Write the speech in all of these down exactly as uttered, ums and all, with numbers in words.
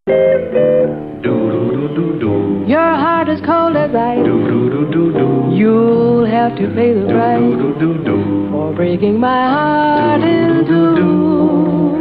Your heart is cold as ice. You'll have to pay the price for breaking my heart in two.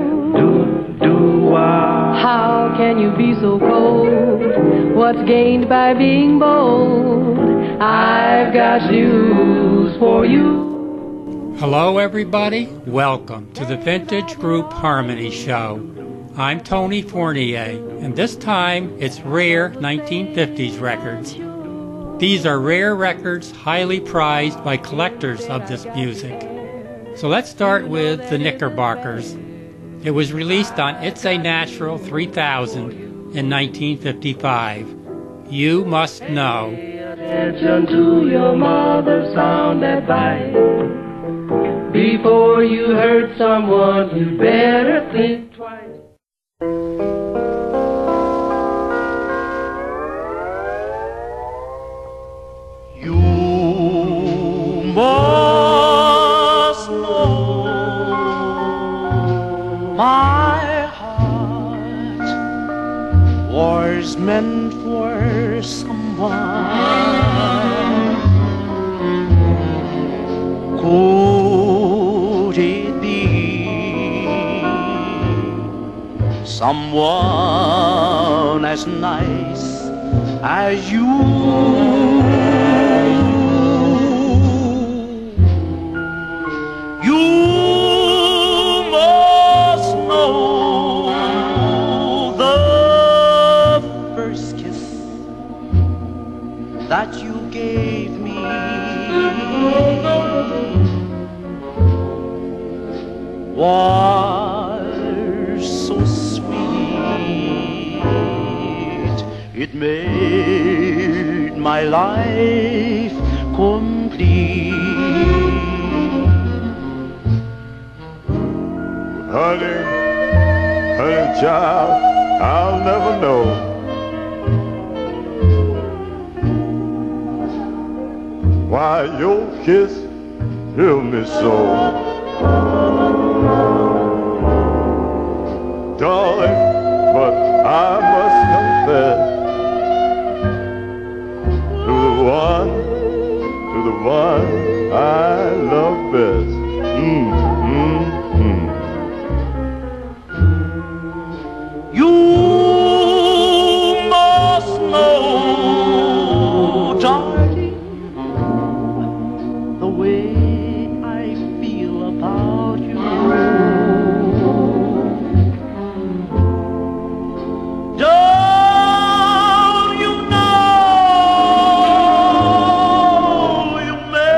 How can you be so cold? What's gained by being bold? I've got news for you. Hello everybody, welcome to the Vintage Group Harmony Show. I'm Tony Fournier, and this time it's rare nineteen fifties records. These are rare records highly prized by collectors of this music. So let's start with the Knickerbockers. It was released on It's a Natural three thousand in nineteen fifty-five. You Must Know. Pay attention to your mother's sound advice. Before you hurt someone, you better think twice. You must know my heart was meant for someone. Could it be someone as nice as you? That you gave me was so sweet, it made my life complete. Honey, honey child, I'll never know why your kiss thrilled me so. Darling, but I must confess to the one, to the one I love best. Mm, mm, mm. You must know, darling, the way I feel about you. Don't you know you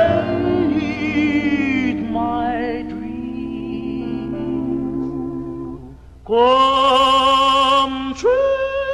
made my dream come true?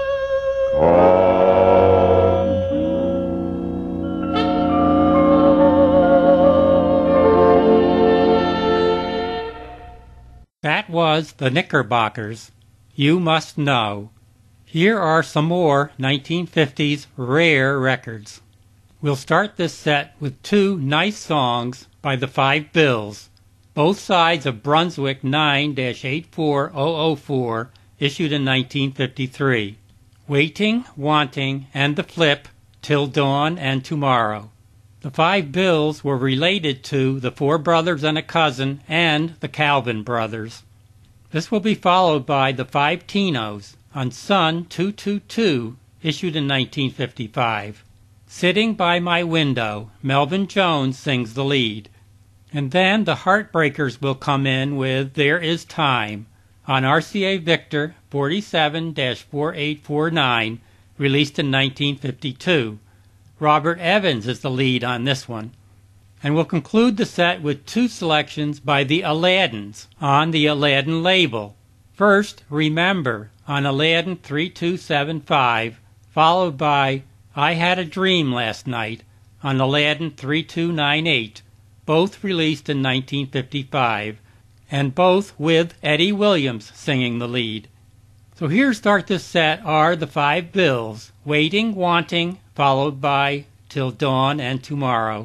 That was the Knickerbockers. You Must Know. Here are some more nineteen fifties rare records. We'll start this set with two nice songs by the Five Bills, both sides of Brunswick nine dash eight four thousand four, issued in nineteen fifty-three. Waiting, Wanting, and The Flip, Till Dawn and Tomorrow. The Five Bills were related to the Four Brothers and a Cousin and the Calvin Brothers. This will be followed by the Five Tinos on Sun two two two, issued in nineteen fifty-five. Sitting by My Window, Melvin Jones sings the lead. And then the Heartbreakers will come in with There Is Time on R C A Victor forty-seven dash forty-eight forty-nine, released in nineteen fifty-two. Robert Evans is the lead on this one. And we'll conclude the set with two selections by the Aladdins on the Aladdin label. First, Remember on Aladdin thirty-two seventy-five, followed by I Had a Dream Last Night on Aladdin thirty-two ninety-eight, both released in nineteen fifty-five, and both with Eddie Williams singing the lead. So here to start this set are the Five Bills, Waiting, Wanting, followed by Till Dawn and Tomorrow.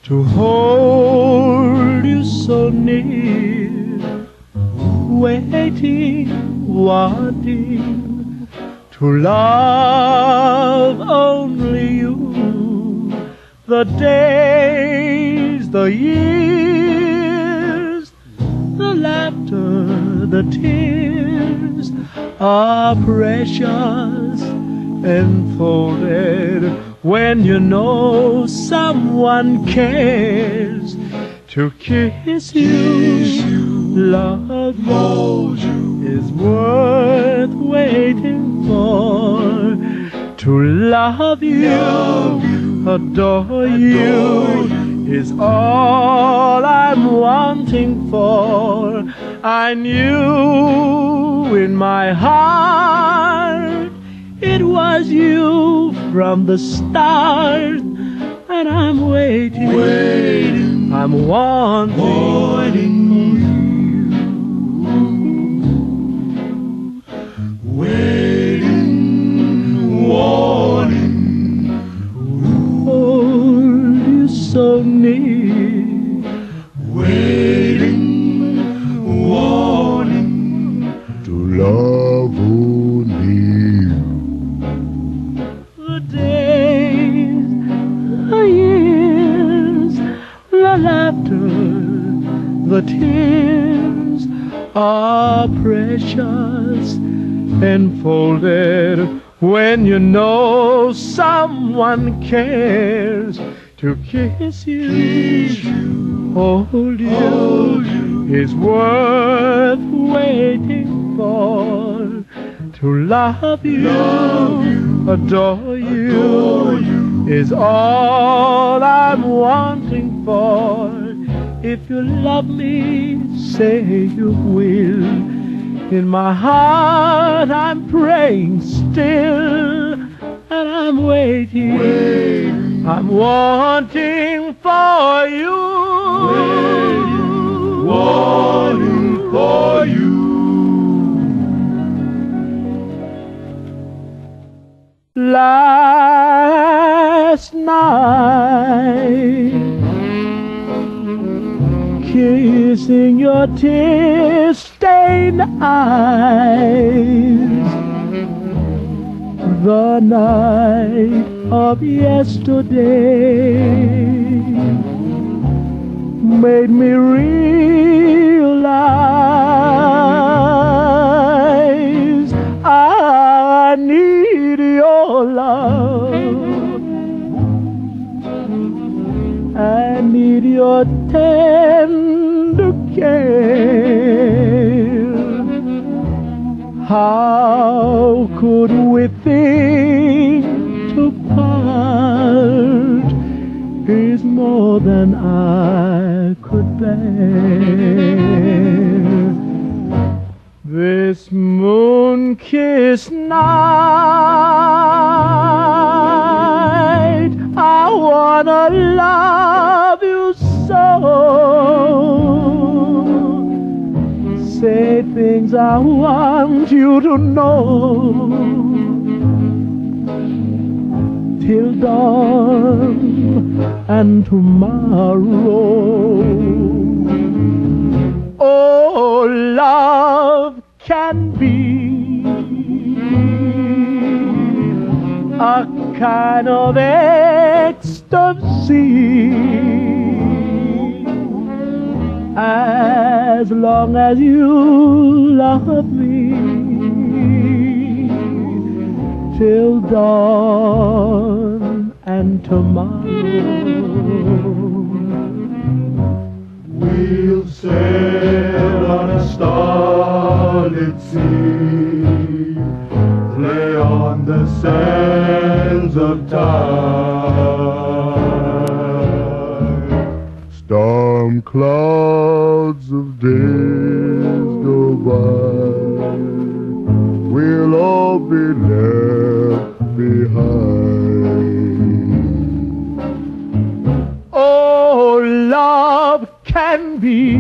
to hold you so near, waiting, wanting to love only you. The days, the years, the laughter, the tears are precious, enfolded when you know someone cares to kiss you, love you, is worth waiting for. To love you, adore you, is all I'm wanting for. I knew in my heart it was you from the start, and I'm waiting, waiting, I'm wanting, wanting you, waiting, wanting, hold you so near, waiting, wanting to love only you. The days, the years, the laughter, the tears are precious, enfolded when you know someone cares to kiss you, kiss you, hold you, hold you, is worth waiting for. To love you, love you, adore you, adore you, is all I'm wanting for. If you love me, say you will. In my heart I'm praying still, and I'm waiting, waiting, I'm wanting for you, waiting, wanting for you. Last night, kissing your tear-stained eyes, the night of yesterday made me realize I need your love, I need your tender care. How could we think to part is more than I could bear. This moon-kissed night, I wanna love you so. Say things I want you to know till dawn and tomorrow. Oh, love can be a kind of ecstasy as long as you love me till dawn and tomorrow. We'll sail on a starlit sea, lay on the sands of time. Storm clouds of days go by, we'll all be left behind. Oh, love can be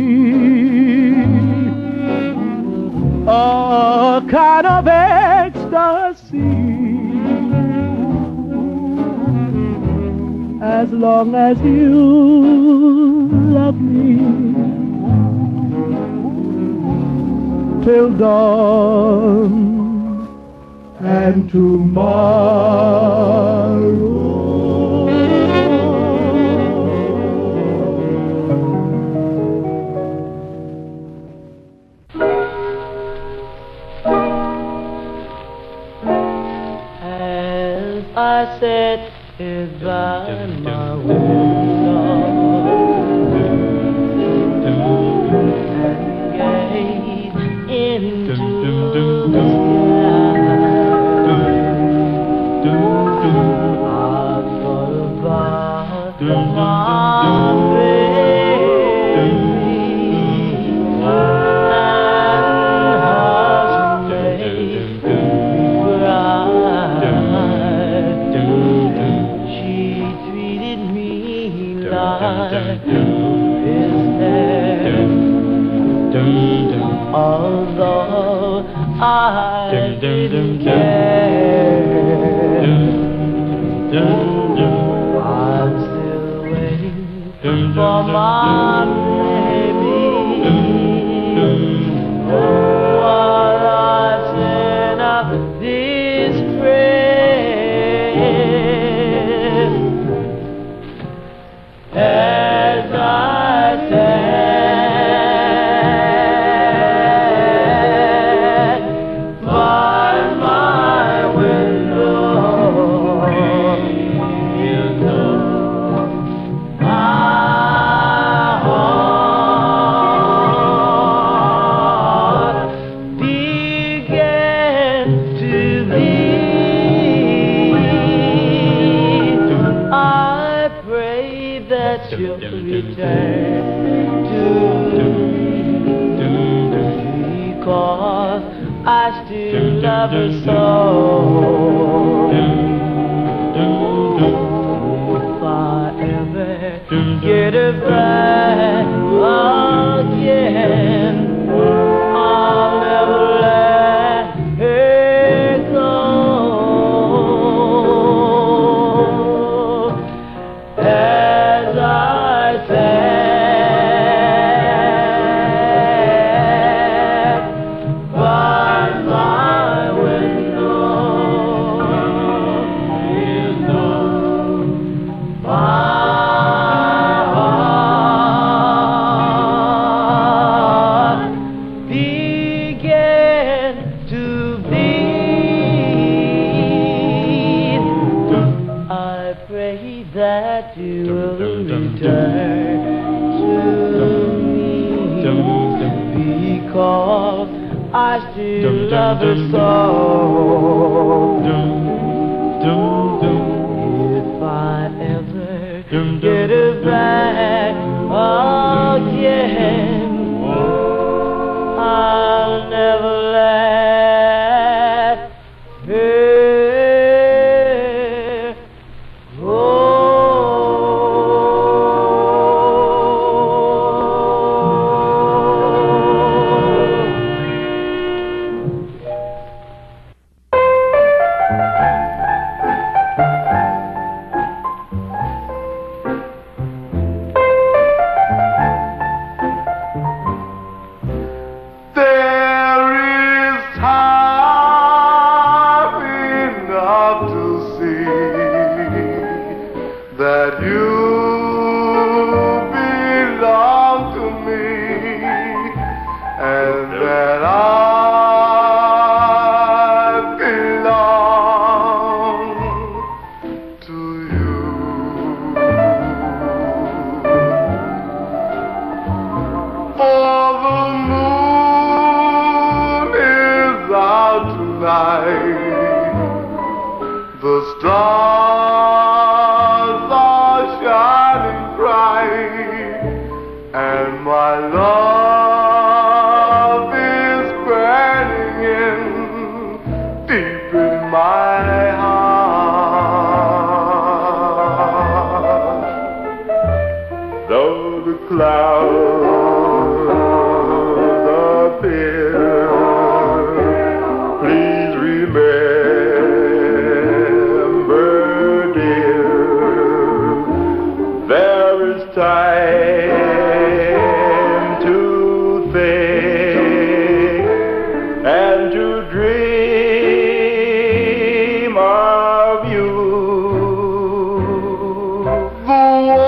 a kind of ecstasy as long as you love me. Till dawn and tomorrow. As I sit here by my window and gaze into the sky, I thought about the one although I didn't care, I'm still waiting for my baby. While I send up this prayer, as I stand by my window, you know my heart began to beat. I pray that you'll return to me, because I still love her so. If I ever get her back again, I'll never let her go. As I stand by my window, you know my heart began to beat. I pray that you will return to me, because I still love her so. If I ever get her back again, I'll never let her go. There is time enough to see that you belong to me, and that I belong to you. For the moon is out tonight, the stars are shining bright, and my love is burning in deep in my heart. Though the clouds appear, please remember, dear, first time to think and to dream of you. The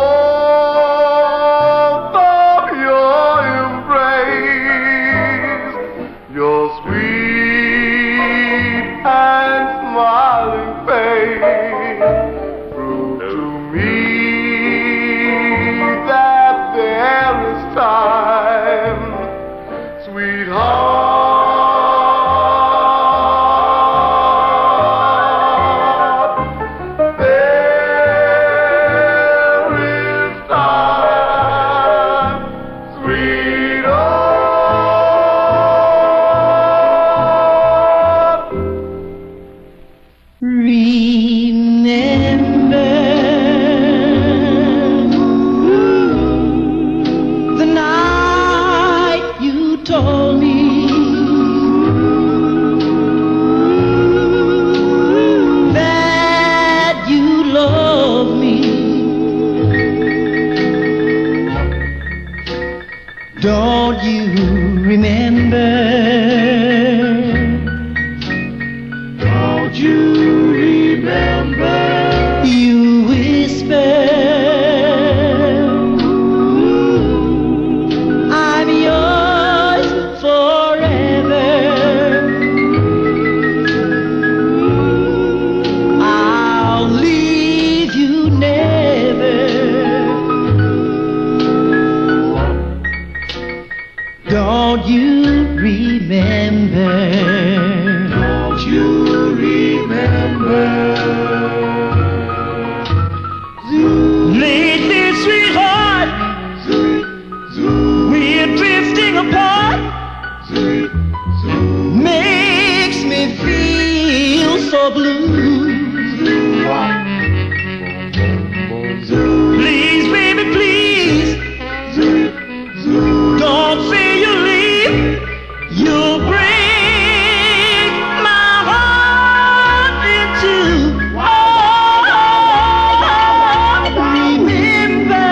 warmth of your embrace, your sweet and smiling face prove to me that there is time, sweetheart. There is time, sweetheart. Remember the night you told me that you loved me. Don't you remember? Don't you remember? You whispered, I'm yours forever. I'll leave you never. Don't you remember? Don't you remember? Lately, sweetheart, we're drifting apart. Makes me feel so blue. Please, baby, please, don't say you'll leave. You'll break my heart in two. Oh, remember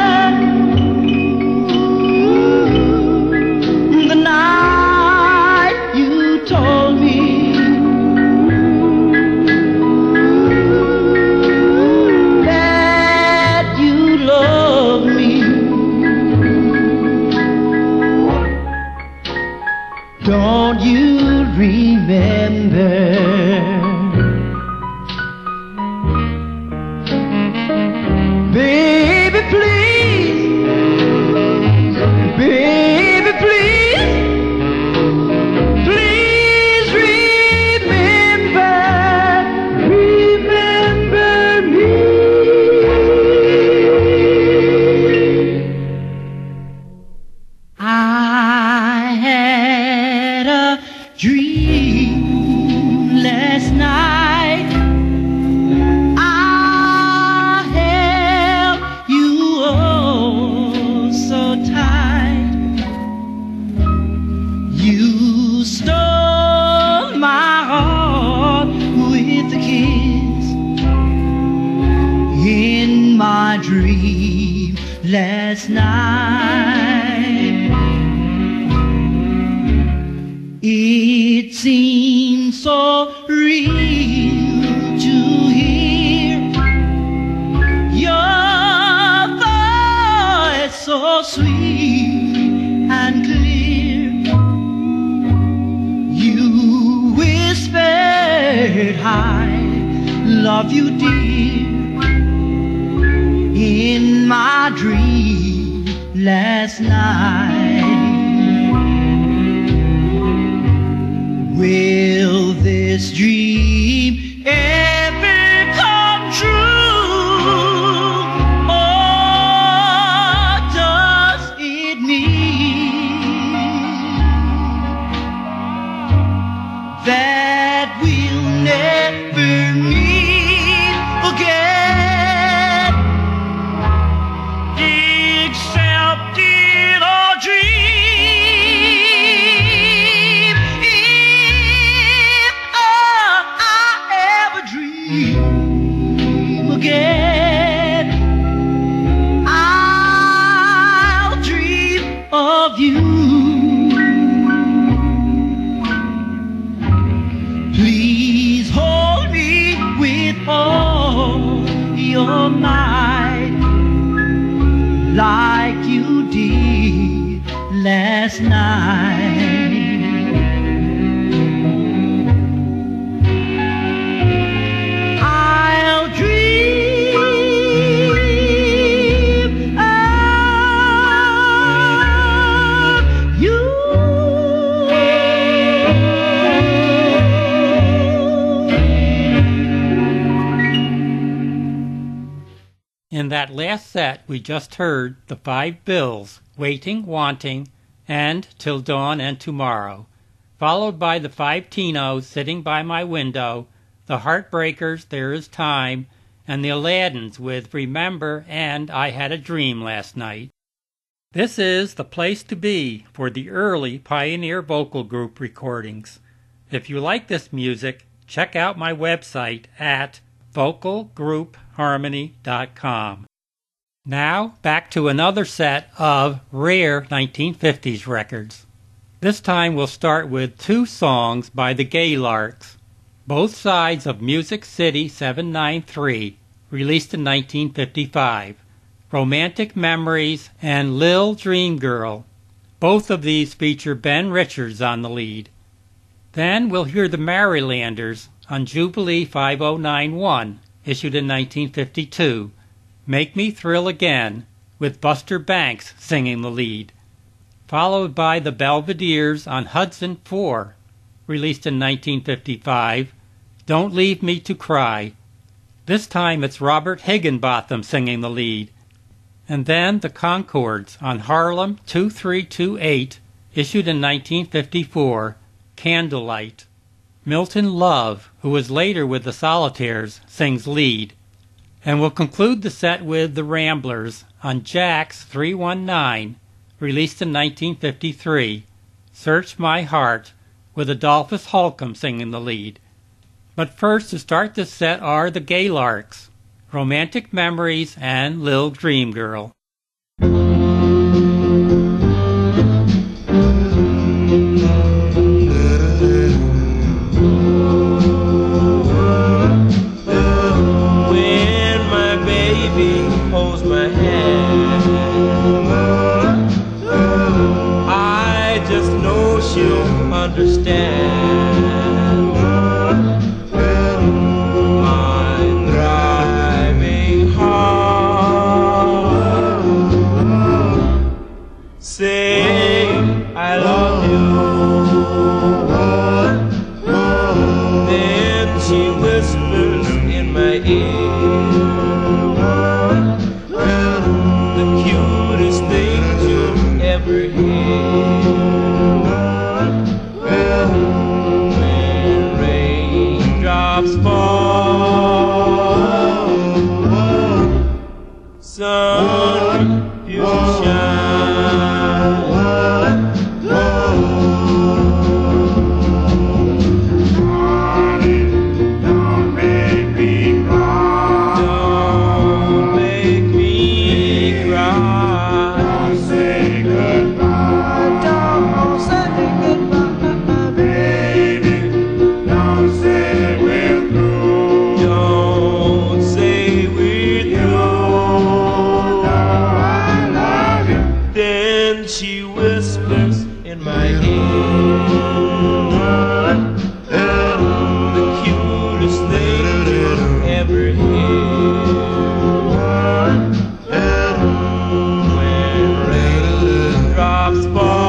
the night you told me that you loved me. Don't you remember? Baby, please, baby, please, please remember, remember me. I had a dream last night. I held you oh so tight. You stole my heart with a kiss. In my dream last night, it seems so real to hear your voice so sweet and clear. You whispered, I love you, dear, in my dream last night. Will this dream ever come true? Or does it mean that we'll never meet again, except in a dream? If I ever dream again, I did last night. I'll dream of you. In that last set, we just heard the Five Bills, Waiting, Wanting, and Till Dawn and Tomorrow, followed by the Five Tinos, Sitting by My Window, the Heartbreakers, There Is Time, and the Aladdins with Remember and I Had a Dream Last Night. This is the place to be for the early Pioneer Vocal Group recordings. If you like this music, check out my website at vocal group harmony dot com. Now, back to another set of rare nineteen fifties records. This time we'll start with two songs by the Gaylarks, both sides of Music City seven nine three, released in nineteen fifty-five, Romantic Memories and Lil Dream Girl. Both of these feature Ben Richards on the lead. Then we'll hear the Marylanders on Jubilee five oh nine one, issued in nineteen fifty-two, Make Me Thrill Again, with Buster Banks singing the lead, followed by the Belvederes on Hudson four, released in nineteen fifty-five, Don't Leave Me to Cry. This time it's Robert Higginbotham singing the lead, and then the Concords on Harlem two three two eight, issued in nineteen fifty-four, Candlelight. Milton Love, who was later with the Solitaires, sings lead. And we'll conclude the set with the Ramblers on Jack's three one nine, released in nineteen fifty-three, Search My Heart, with Adolphus Holcomb singing the lead. But first to start this set are the Gaylarks, Romantic Memories and Lil Dream Girl. Understand my thriving heart. Say I love you. Then she whispers in my ear the cutest things you'll ever hear. Sun you shine, don't make me cry. Don't make me cry. Don't say goodbye. Don't say goodbye, baby. Don't say we're through. Don't say we're through. Then she whispers in my ear the cutest thing you'll ever hear. When raindrops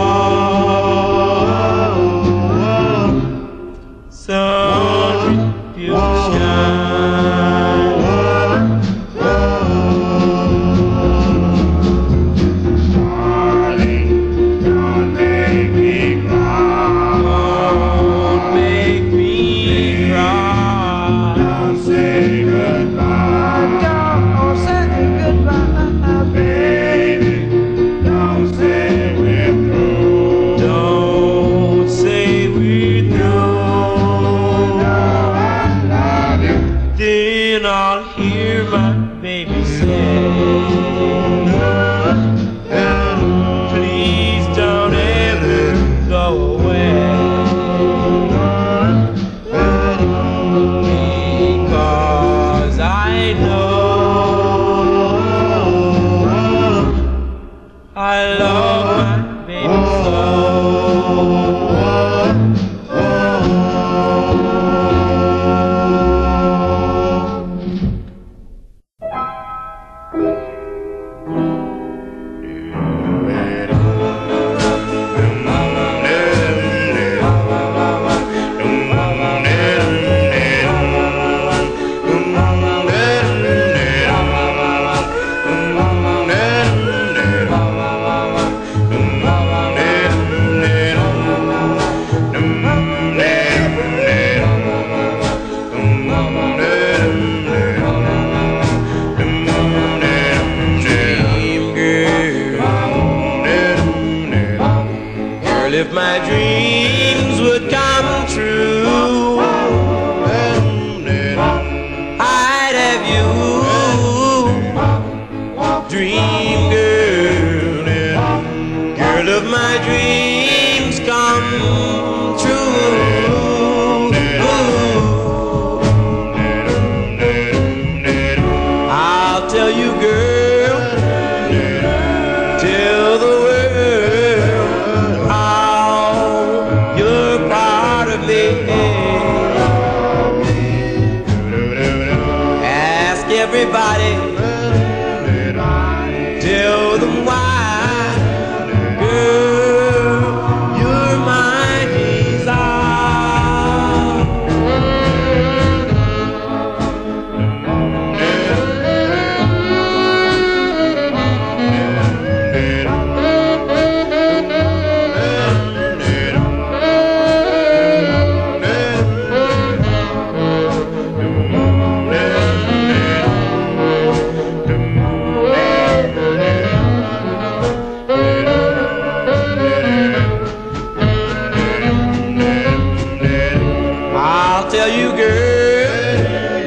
fall, sun you shine. Darling, I love my baby if my dreams would come true, I'd have you, dream girl, girl of my dreams come true. I'll tell you, girl, tell the ask everybody, tell them why, girl, you're my desire. I'll tell you, girl,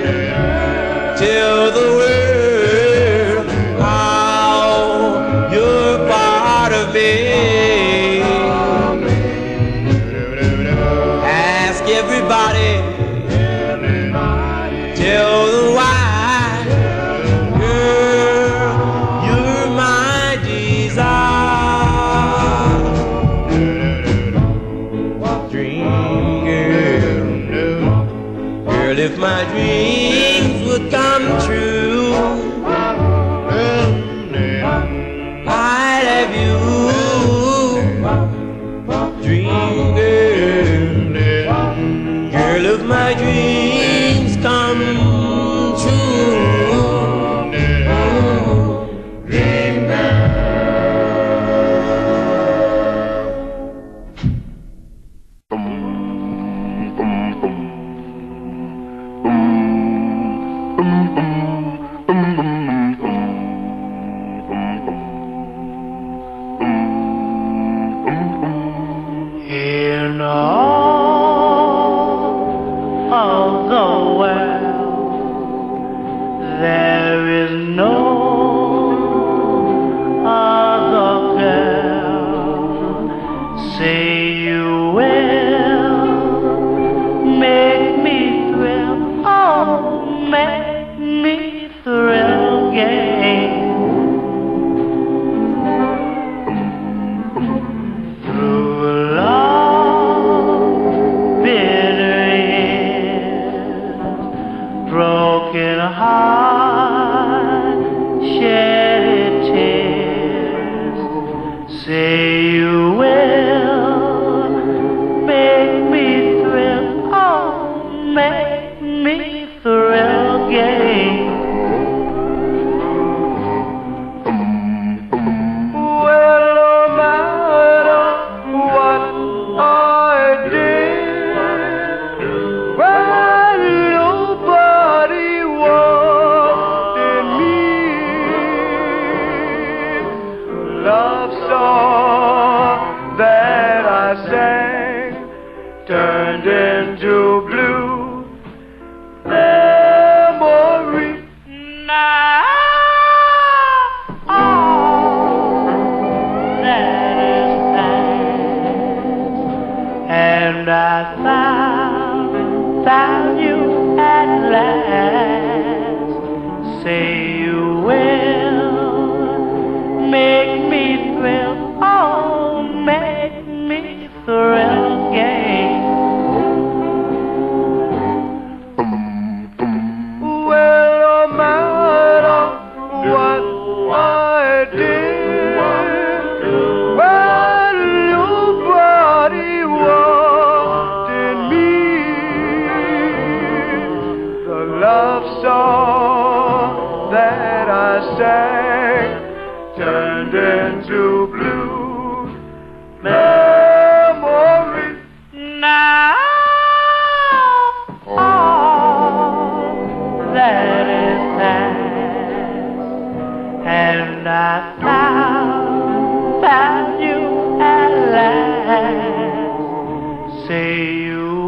tell the world how you're part of me. Ask everybody, tell them why, girl, you're my desire. Dream girl, girl, if my dreams would come true, I'd have you, dream girl, girl, if my dreams come true, dream girl. In all of the world, there is no other girl. Say you will make me thrill, oh, make me thrill again. Broken heart, shed tears. Say you will make me thrill, oh, make me thrill again. Well, no matter what I did, well, nobody wanted me. Love song that I sang turned into blue memory. Now all that is past, and I found, found you at last. Say you will make me thrill. blue, blue memories. Now all that is past, and I found, found you at last. Say you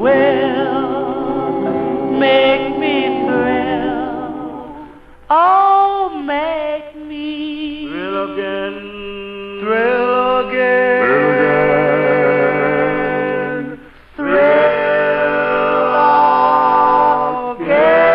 will make me thrill, oh, make me thrill again, thrill again, thrill again, thrill again.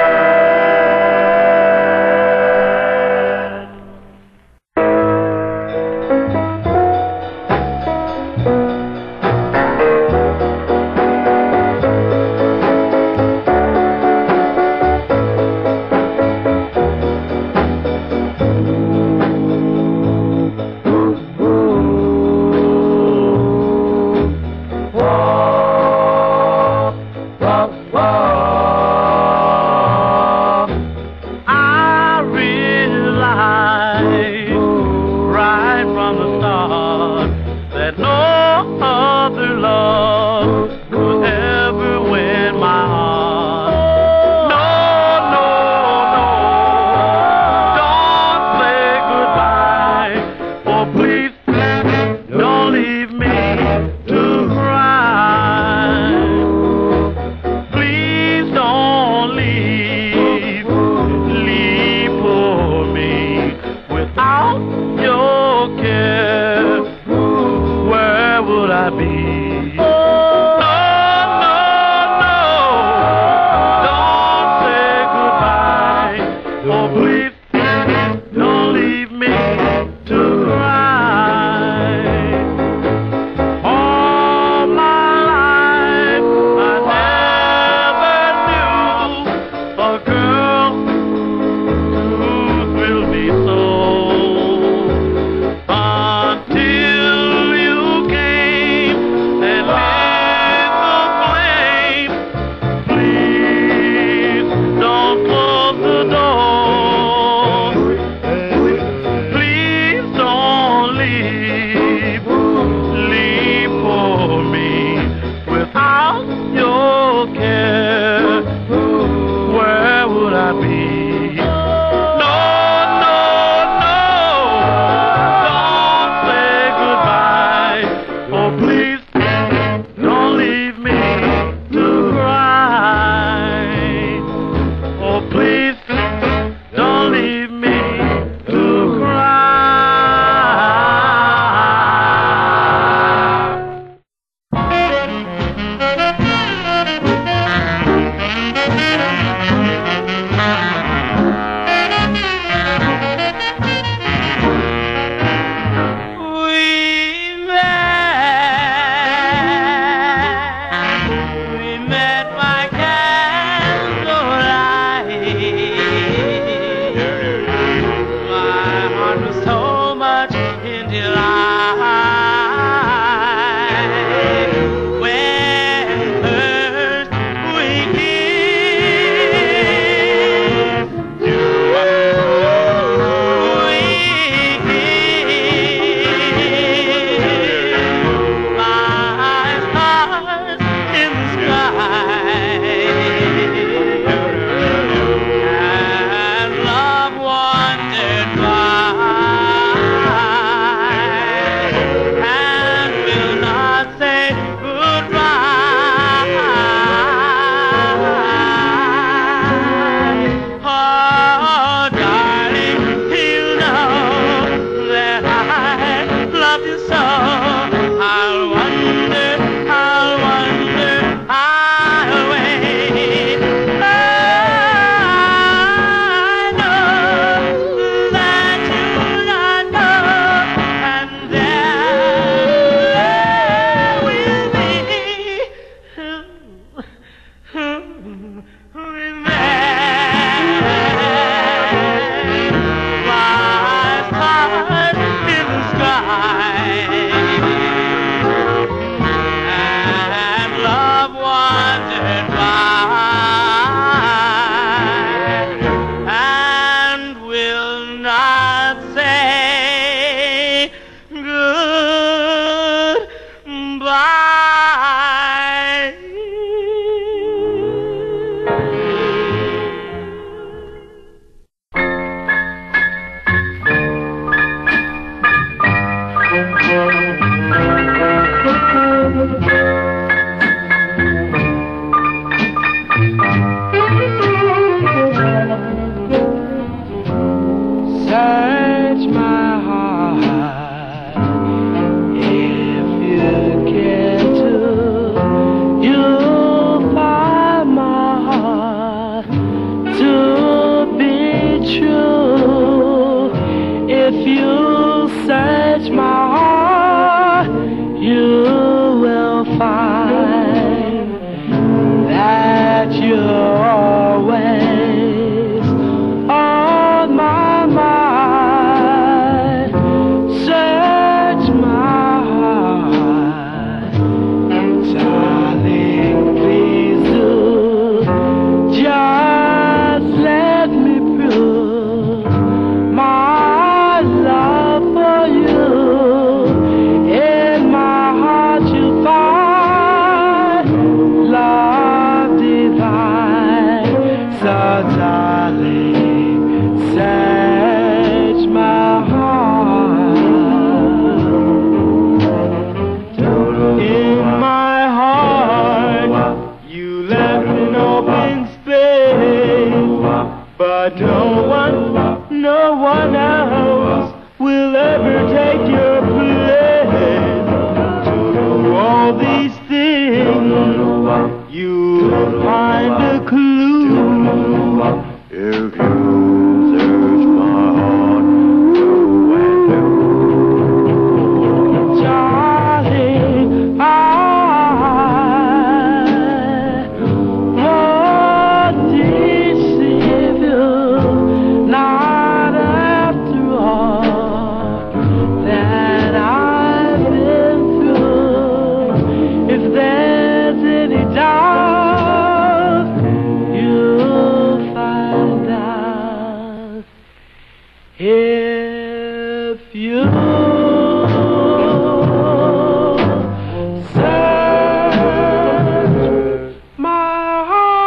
Lies high in the sky. Search my heart if you care to. You'll find my heart to be true. If you search my heart, you will find that you're always on my mind. Search my heart, darling, please do. Just let me prove my love for you. In my heart you'll find love divine. So darling, search my heart. In my heart you left an open space, but no one, no one else will ever take your place. To all these things you'll find a clue. If you search my heart through and through, Darling, I won't deceive you, not after all that I've been through. If there's any doubt, you'll find out. If you search my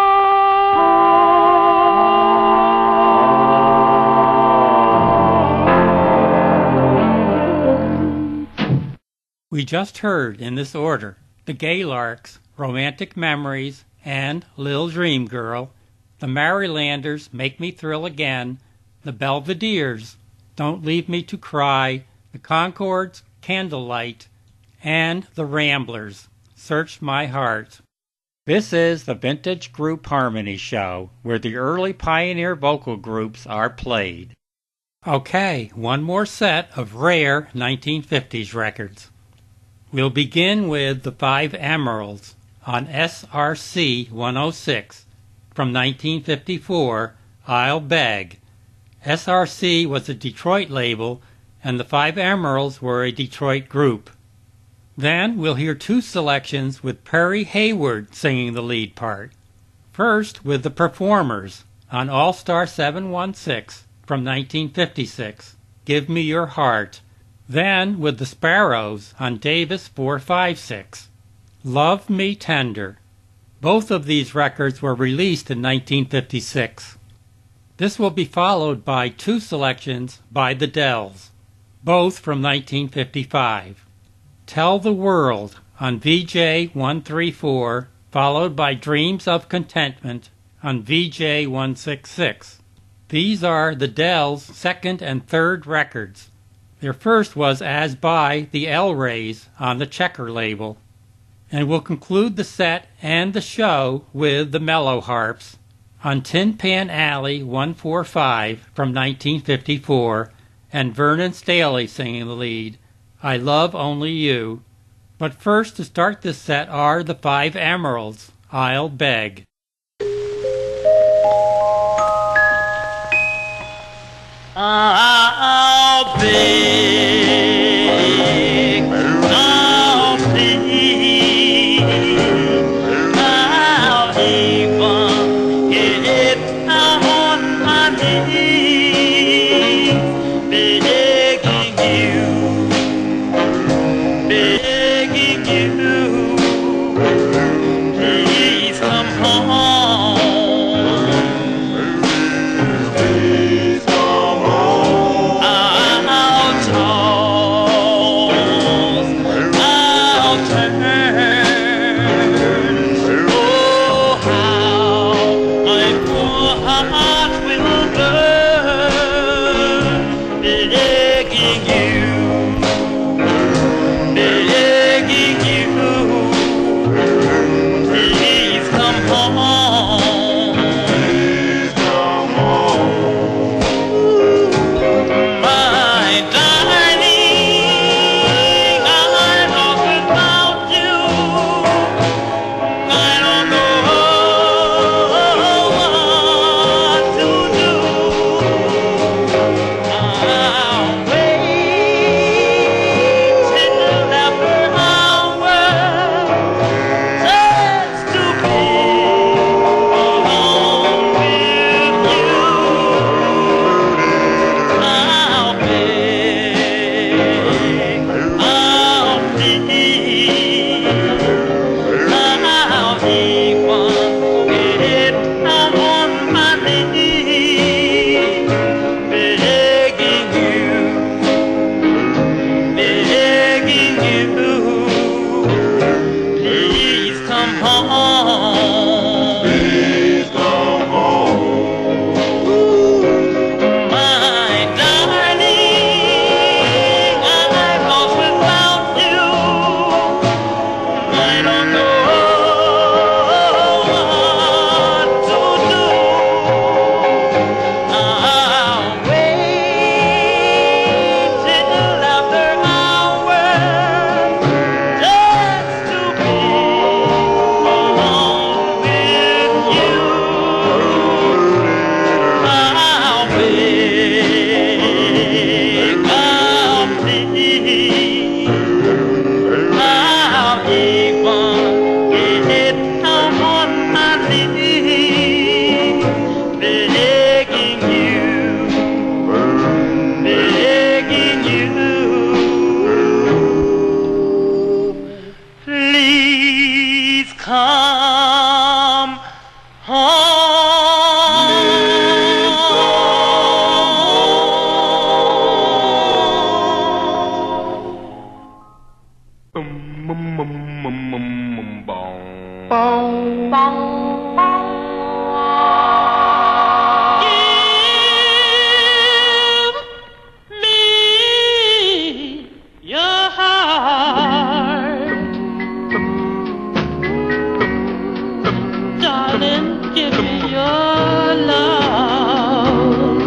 heart. We just heard, in this order, the Gaylarks, Romantic Memories, and Lil Dream Girl, the Marylanders, Make Me Thrill Again, the Belvederes, Don't Leave Me to Cry, the Concords, Candlelight, and the Ramblers, Search My Heart. This is the Vintage Group Harmony Show, where the early pioneer vocal groups are played. Okay, one more set of rare nineteen fifties records. We'll begin with the Five Emeralds on S R C one oh six from nineteen fifty-four, I'll Beg. S R C was a Detroit label, and the Five Emeralds were a Detroit group. Then we'll hear two selections with Perry Hayward singing the lead part. First with the Performers on All-Star seven one six from nineteen fifty-six, Give Me Your Heart. Then with the Sparrows on Davis four five six, Love Me Tender. Both of these records were released in nineteen fifty-six. This will be followed by two selections by the Dells, both from nineteen fifty-five. Tell the World on V J one thirty-four, followed by Dreams of Contentment on V J one sixty-six. These are the Dells' second and third records. Their first was As By the El-Rays on the Checker label. And we'll conclude the set and the show with the Mellow Harps on Tin Pan Alley one forty-five from nineteen fifty-four, and Vernon Staley singing the lead, I Love Only You. But first to start this set are the Five Emeralds, I'll Beg. I'll beg, I'll plead, I'll even get on my knees, begging you I'll even get down on my knees, begging you, begging you, please come home. Give me your heart, darling. Give me your love.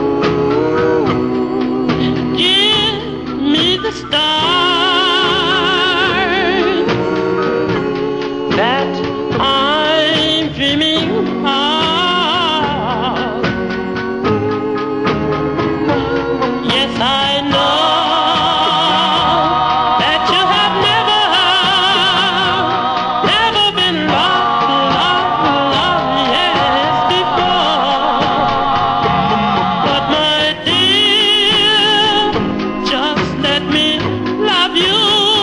Give me the stars that I'm dreaming of. Yes, I know that you have never, never been loved, loved, loved, yes, before. But my dear, just let me love you,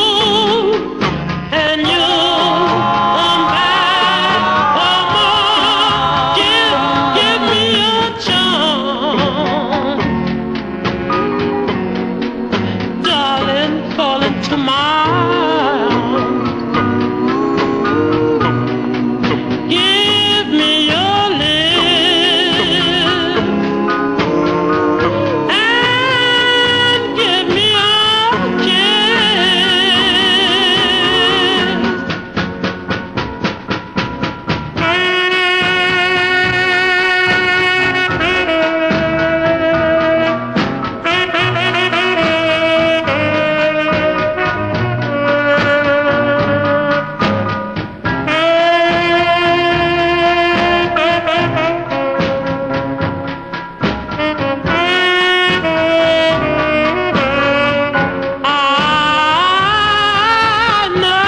and you come back for more. Give, give me your charm, darling, fall into my arms. Give me your lips and give me your I know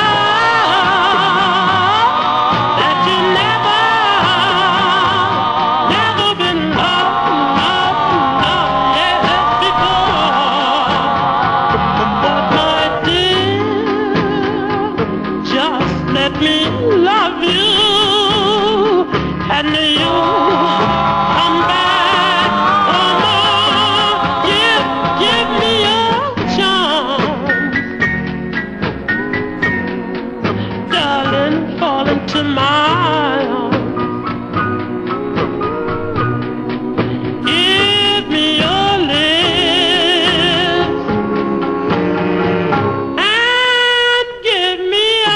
that you never, never been loved, loved, loved, yes, before. But my dear, just let me love you, and you come back for more. Give, give me your charm, darling, fall into my arms. Give me your lips and give me a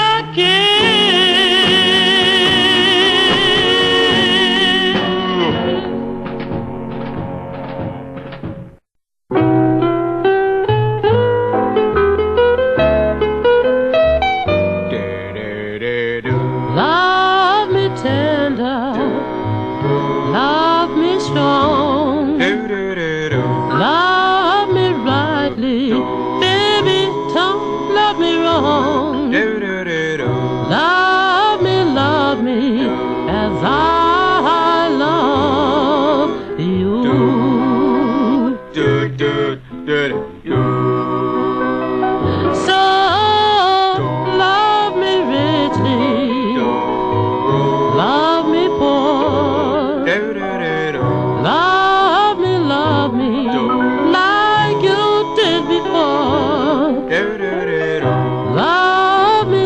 Love me tender, love me strong, love me rightly, baby, don't love me wrong. Love me, love me as I love you. So love me richly, love me poor, love me, love me like you did before. Love me,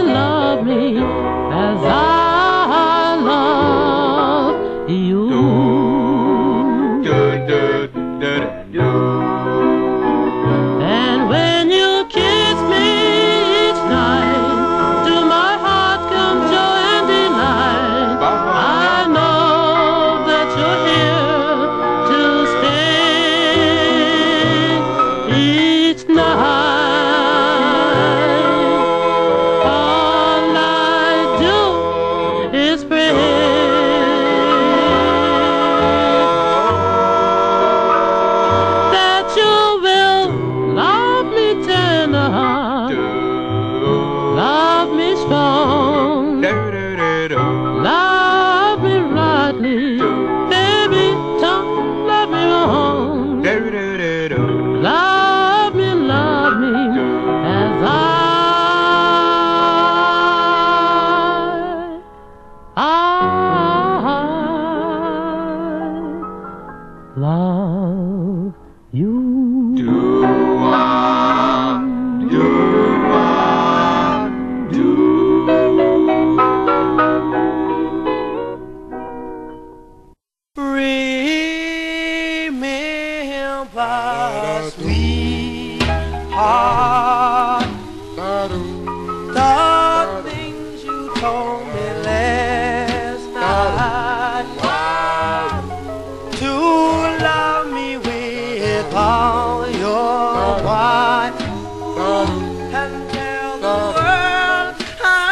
the things you told me last night. To love me with all your might and tell the world I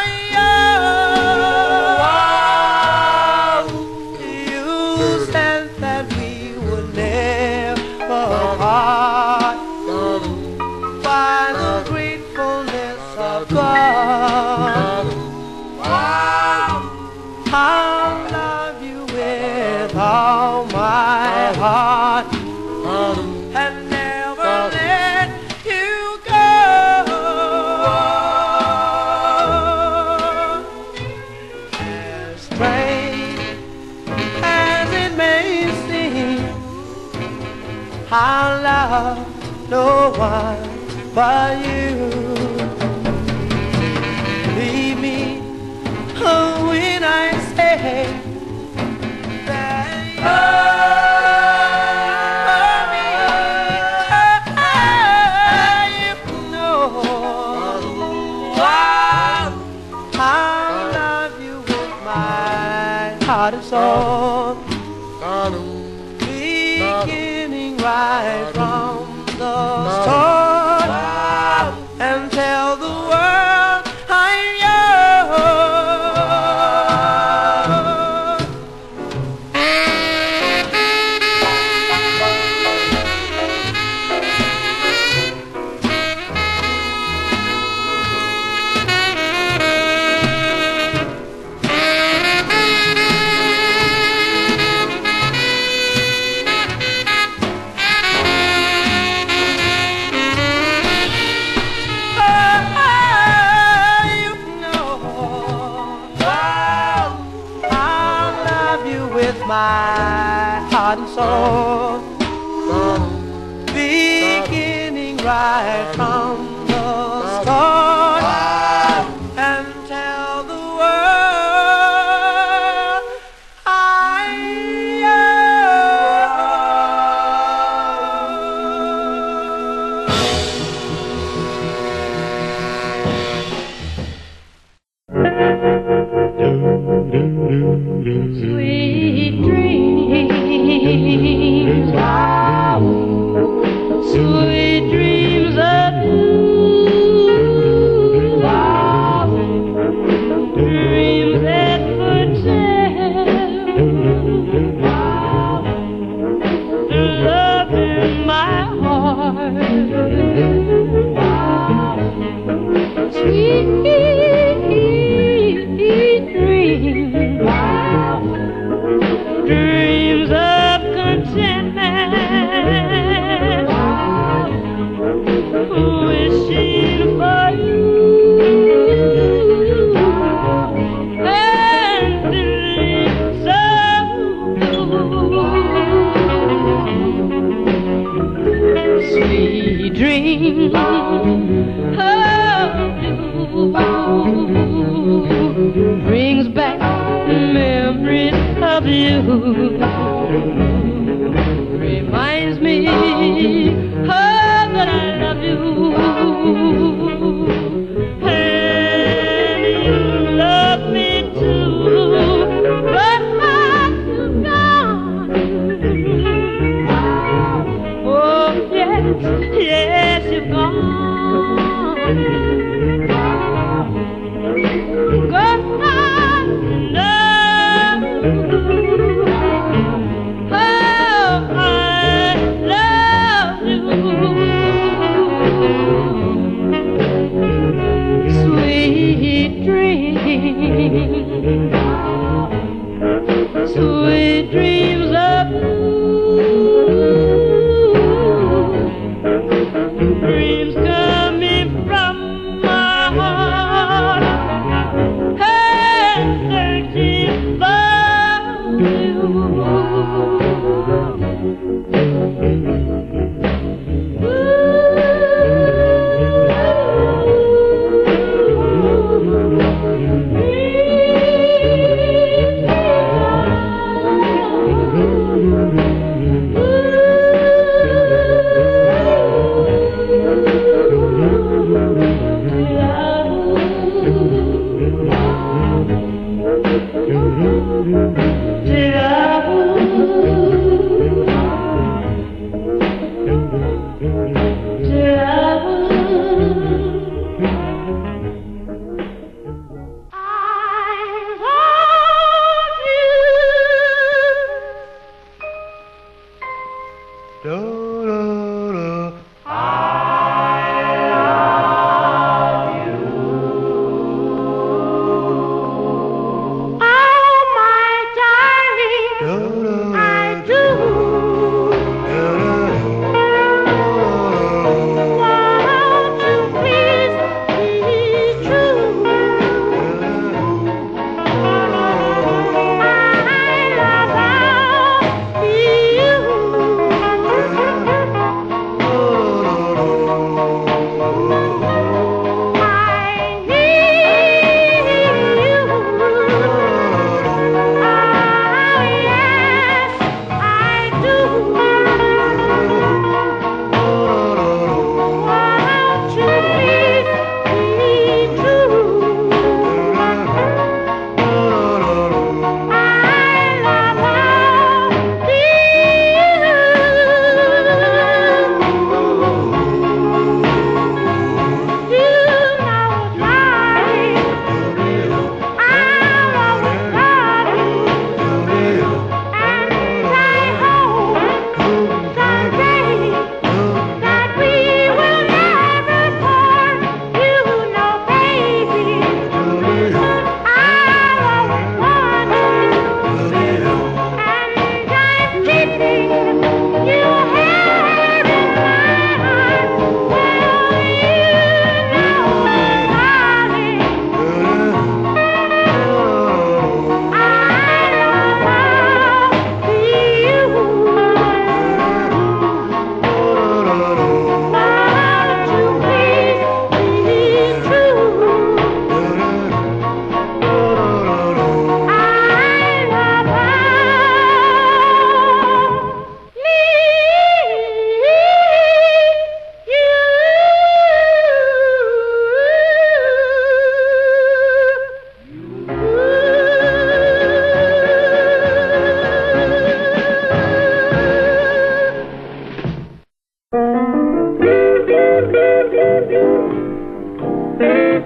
am. You said that we would never part by the gratefulness of God. I'll love you with all my heart and never let you go. As strange as it may seem, I love no one but you. Believe me when I say that you know I love you with my heart and soul, beginning right from the start, and tell the world I'm yours. My heart and soul, beginning right from the start, and tell the world I Sweet dreams, sweet dreams of you, dreams that could tell love in my heart. Sweet dreams, dreams of contentment, wishing for you and feeling so blue. Sweet dreams of you brings back memories of you, reminds me oh, that I love you, and you love me too, but you've gone. Oh yes, yes you've gone. God, oh, I love you.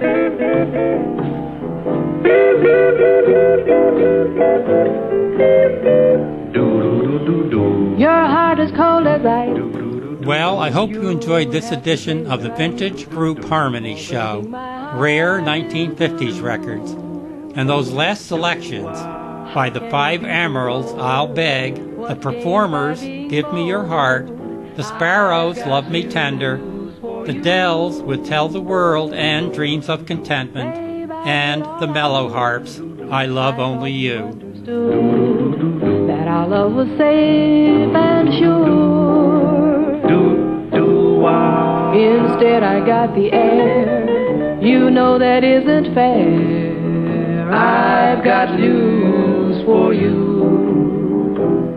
Your heart is cold as ice. Well, I hope you enjoyed this edition of the Vintage Group Harmony Show, Rare nineteen fifties Records, and those last selections by the Five Emeralds, I'll Beg, the Performers, Give Me Your Heart, the Sparrows, Love Me Tender, the Dells with Tell the World and Dreams of Contentment, and the Mellow Harps, I Love Only You. That our love was safe and sure. Do, do, wah. Instead I got the air. You know that isn't fair. I've got news for you.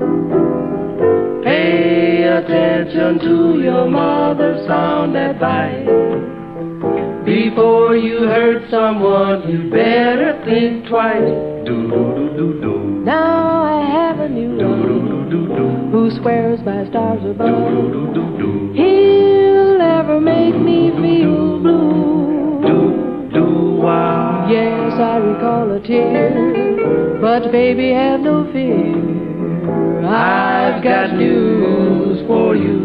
Pay attention to your mother's sound advice. Before you hurt someone, you better think twice. Do, do, do, do, do. Now I have a new Do, one do, do, do, do. who swears by stars above. Do, do, do, do. He'll never make me feel blue. Do, do, wah. Yes, I recall a tear, but baby, have no fear. I've got news for you.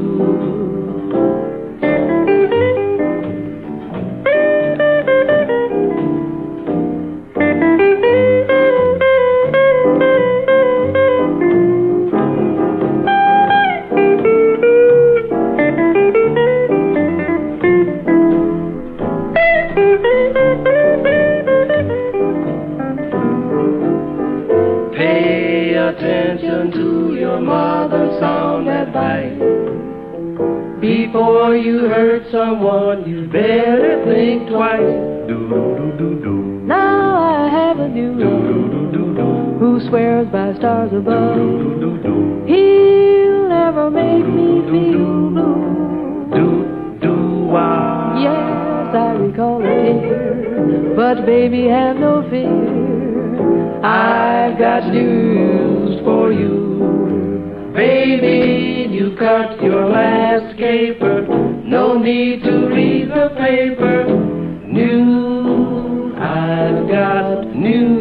Pay attention to your mother's sound advice. Before you hurt someone, you better think twice. Do, do, do, do. Now I have a new Do, one do, do, do. who swears by stars above. Do, do, do, do. He'll never make me feel blue. Do, do, wah. Yes, I recall a tear, but baby, have no fear. I've got news for you. Baby, you cut your last caper. No need to read the paper. News, I've got news.